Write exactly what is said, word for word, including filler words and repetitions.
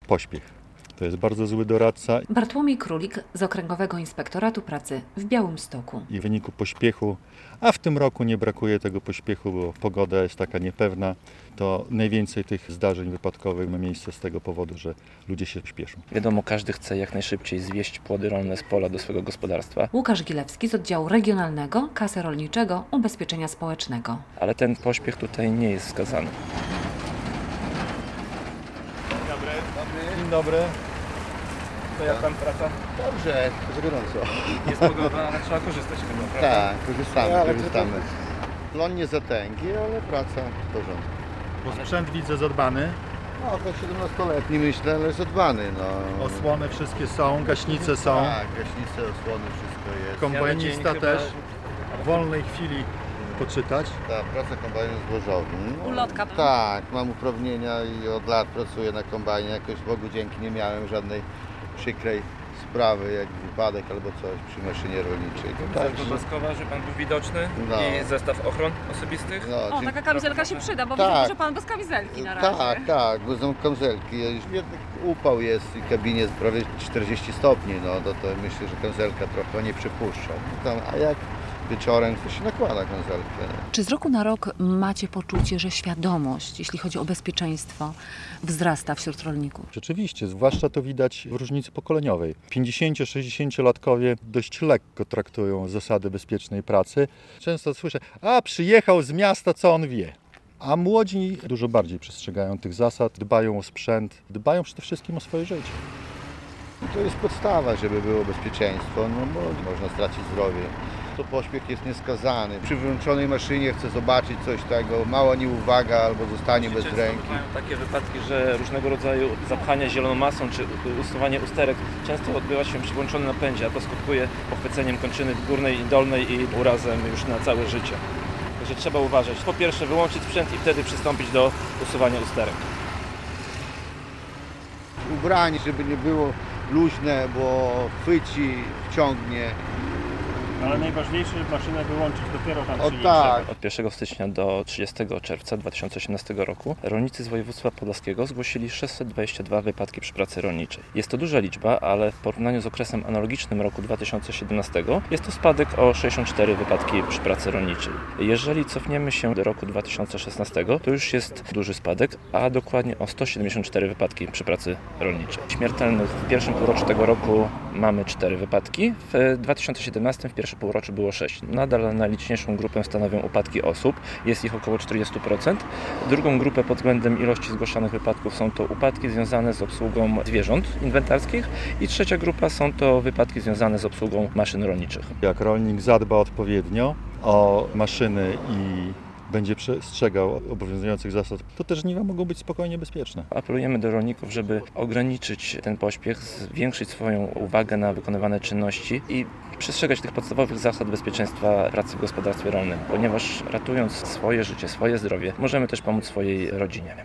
pośpiech. To jest bardzo zły doradca. Bartłomiej Królik z Okręgowego Inspektoratu Pracy w Białymstoku. I w wyniku pośpiechu, a w tym roku nie brakuje tego pośpiechu, bo pogoda jest taka niepewna, to najwięcej tych zdarzeń wypadkowych ma miejsce z tego powodu, że ludzie się śpieszą. Wiadomo, każdy chce jak najszybciej zwieść płody rolne z pola do swojego gospodarstwa. Łukasz Gilewski z Oddziału Regionalnego Kasy Rolniczego Ubezpieczenia Społecznego. Ale ten pośpiech tutaj nie jest wskazany. Dzień dobry. Dzień dobry. To jak tam praca? Dobrze, jest gorąco. Jest pogoda, ale trzeba korzystać z tego, prawda? Tak, korzystamy, Ale korzystamy. Plon nie zatęgi, ale praca w porządku. Bo sprzęt widzę zadbany, No, to siedemnastoletni myślę, ale zadbany, no. osłony wszystkie są, gaśnice są, Tak, gaśnice, osłony, wszystko jest. kombajnista dzień też. chyba- W wolnej chwili poczytać. Ta praca kombajnu złożowym. No, Ulotka pan? Tak, mam uprawnienia i od lat pracuję na kombajnie. Jakoś Bogu dzięki nie miałem żadnej przykrej sprawy, jak wypadek albo coś przy maszynie rolniczej. To Kamizelka opaskowa, żeby pan był widoczny No. i zestaw ochron osobistych. no, O, dzięki- taka kamizelka się przyda, bo Tak. widzę, że pan bez kamizelki na razie. Tak, tak, bo są kamizelki. Jednak upał jest i kabinie jest prawie czterdzieści stopni, no to, to myślę, że kamizelka trochę nie przypuszcza. Tam, a jak wieczorem, to się nakłada kamizelkę. Czy z roku na rok macie poczucie, że świadomość, jeśli chodzi o bezpieczeństwo, wzrasta wśród rolników? Rzeczywiście, zwłaszcza to widać w różnicy pokoleniowej. pięćdziesięcio-sześćdziesięciolatkowie dość lekko traktują zasady bezpiecznej pracy. Często słyszę, a przyjechał z miasta, co on wie. A młodzi dużo bardziej przestrzegają tych zasad, dbają o sprzęt, dbają przede wszystkim o swoje życie. To jest podstawa, żeby było bezpieczeństwo, no bo można stracić zdrowie. To pośpiech jest nieskazany. Przy wyłączonej maszynie chce zobaczyć coś tego, mała nieuwaga albo zostanie bez Często ręki. bywają takie wypadki, że różnego rodzaju zapchania zieloną masą czy usuwanie usterek często odbywa się przy włączonym napędzie, a to skutkuje pochwyceniem kończyny górnej i dolnej i urazem już na całe życie. Także trzeba uważać. Po pierwsze wyłączyć sprzęt i wtedy przystąpić do usuwania usterek. Ubranie, żeby nie było luźne, bo chwyci, wciągnie. Ale najważniejsze, żeby maszynę wyłączyć dopiero tam O przy tak. Od pierwszego stycznia do trzydziestego czerwca dwa tysiące osiemnastego roku rolnicy z województwa podlaskiego zgłosili sześćset dwadzieścia dwa wypadki przy pracy rolniczej. Jest to duża liczba, ale w porównaniu z okresem analogicznym roku dwa tysiące siedemnastego jest to spadek o sześćdziesiąt cztery wypadki przy pracy rolniczej. Jeżeli cofniemy się do roku dwa tysiące szesnastego, to już jest duży spadek, a dokładnie o sto siedemdziesiąt cztery wypadki przy pracy rolniczej. Śmiertelnych w pierwszym półroczu tego roku mamy cztery wypadki, w dwa tysiące siedemnastym w pierwszym półroczu było sześć. Nadal najliczniejszą grupę stanowią upadki osób, jest ich około czterdzieści procent. Drugą grupę pod względem ilości zgłaszanych wypadków są to upadki związane z obsługą zwierząt inwentarskich i trzecia grupa są to wypadki związane z obsługą maszyn rolniczych. Jak rolnik zadba odpowiednio o maszyny i będzie przestrzegał obowiązujących zasad, to te żniwa mogą być spokojnie bezpieczne. Apelujemy do rolników, żeby ograniczyć ten pośpiech, zwiększyć swoją uwagę na wykonywane czynności i przestrzegać tych podstawowych zasad bezpieczeństwa pracy w gospodarstwie rolnym, ponieważ ratując swoje życie, swoje zdrowie, możemy też pomóc swojej rodzinie.